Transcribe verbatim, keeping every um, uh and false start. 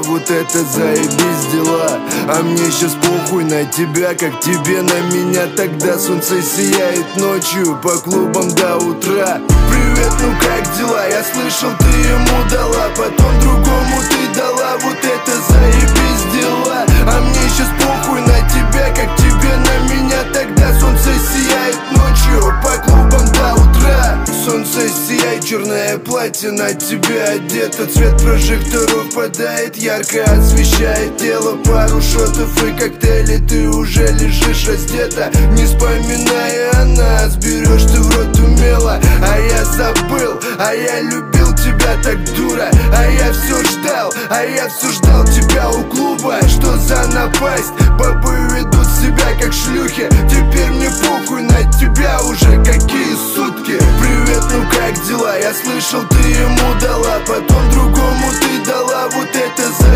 вот это заебись дела. А мне сейчас похуй на тебя, как тебе на меня. Тогда солнце сияет ночью по клубам до утра. Привет, ну как дела? Я слышал, ты ему дала, потом другому ты дала. Вот это заебись дела. А мне сейчас похуй на тебя, как тебе на меня. Тогда солнце сияет ночью по клубам до утра. Солнце сияет, черное платье на тебе одето. Цвет прожекторов падает, ярко освещает тело. Пару шотов и коктейли, ты уже лежишь раздета. Не вспоминая о нас, берешь ты в рот умело. А я забыл, а я любил тебя так, дура. А я все ждал, а я все ждал тебя у клуба. Что за напасть? Бабы ведут себя как шлюхи. Теперь мне похуй на тебя уже какие сутки. Привет, ну как дела? Я слышал, ты ему дала, потом другому ты дала. Вот это за